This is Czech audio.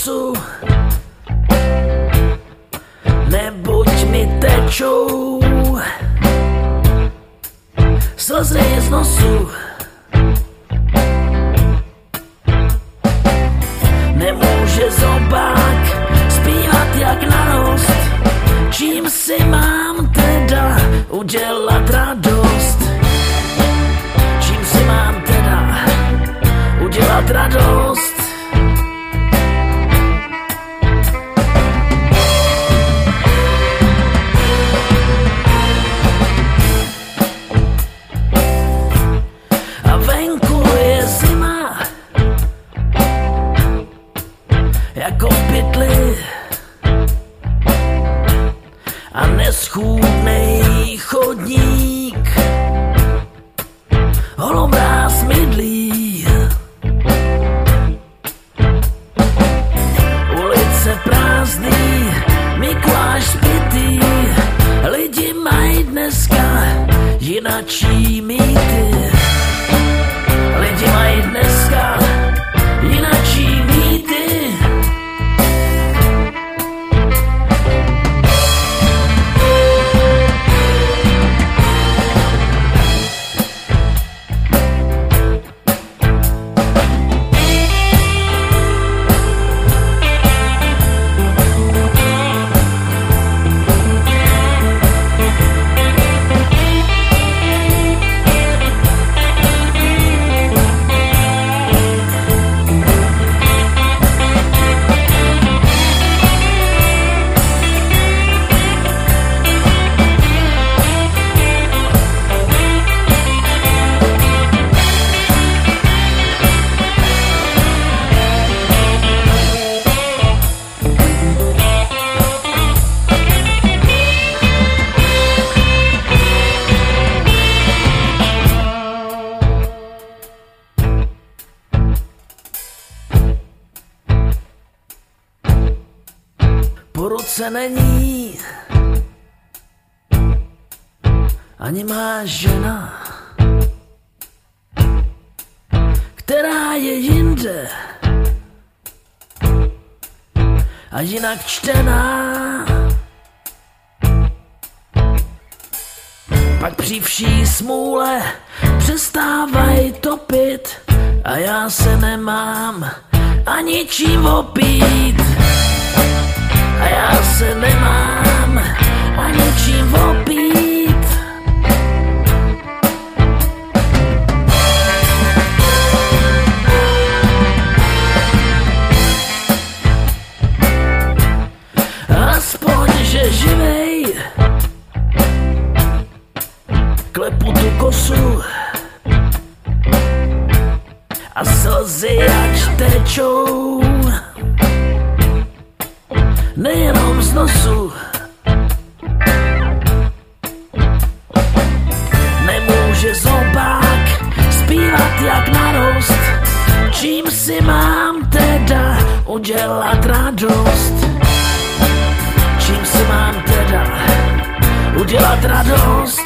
nosu, neboť mi tečou slzy z nosu. Nemůže zobák zpívat jak narost, čím si mám teda udělat radost? Čím si mám teda udělat radost? A venku je zima, jako v pytli, a neschůdnej chodník holomráz mydlí. Ulice prázdný, Mikuláš spitý, lidi mají dneska jinačí mýty. Lidi mají dneska jinačí mýty. Po ruce není, ani má žena, která je jinde a jinak čtená. Pak při vší smůle přestávaj topit a já se nemám ani čím opít. A já se nemám ani čím opít. Aspoň, že živej, klepu tu kosu a slzy ač tečou nejenom z nosu. Nemůže zobák zpívat jak narost, čím si mám teda udělat radost? Čím si mám teda udělat radost?